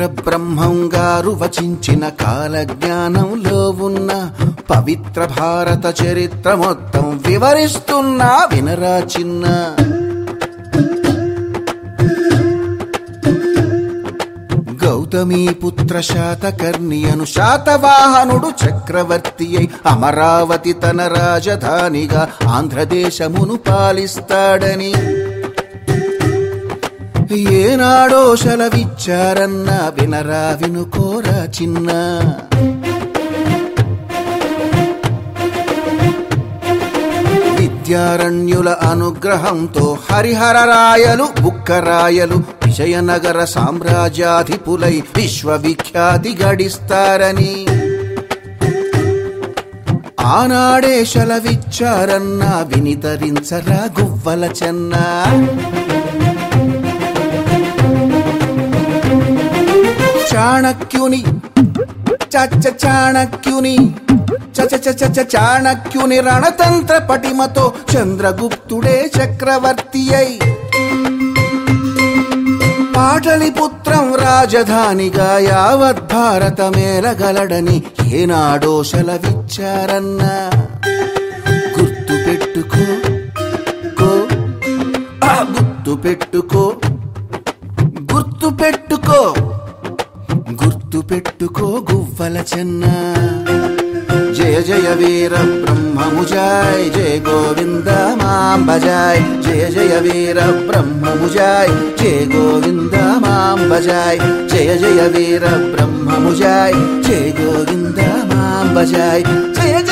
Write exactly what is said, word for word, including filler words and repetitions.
వీరబ్రహ్మం గారు వచించిన కాలజ్ఞానంలో ఉన్న పవిత్ర భారత చరిత్ర మొత్తం వివరిస్తున్నా వినరా చిన్న. గౌతమీపుత్ర శాతకర్ణియను శాతవాహనుడు చక్రవర్తి అయి అమరావతి తన రాజధానిగా ఆంధ్రదేశమును పాలిస్తాడని ఏనాడో సెలవిచ్చారన్నా వినరా వినుకోరా చిన్న. విద్యారణ్యుల అనుగ్రహంతో హరిహరరాయలు బుక్కరాయలు విజయనగర సామ్రాజ్యాధిపులై విశ్వవిఖ్యాతి గడిస్తారని ఆనాడే సెలవిచ్చారన్నా వినితరించరా గువ్వల చెన్న. చాణక్యుని చచ్చ చాణక్యుని చచ చచ చాణక్యుని రణతంత్ర పటిమతో చంద్రగుప్తుడే చక్రవర్తి అయి పాటలిపుత్రం రాజధానిగా యావత్ భారతమేలగలడని ఏనాడో సెలవిచ్చారన్నా గుర్తు పెట్టుకో కో గుర్తు పెట్టుకో గుర్తు పెట్టుకో గుర్తు పెట్టుకో గువ్వల చెన్న. జయ జయ వీర బ్రహ్మముజాయ్ జయ గోవింద మాం భజాయ్. జయ జయ వీర బ్రహ్మముజాయ్ జయ గోవింద మాం భజాయ్. జయ జయ వీర బ్రహ్మముజాయ్ జయ గోవింద మాం భజాయ్. జయ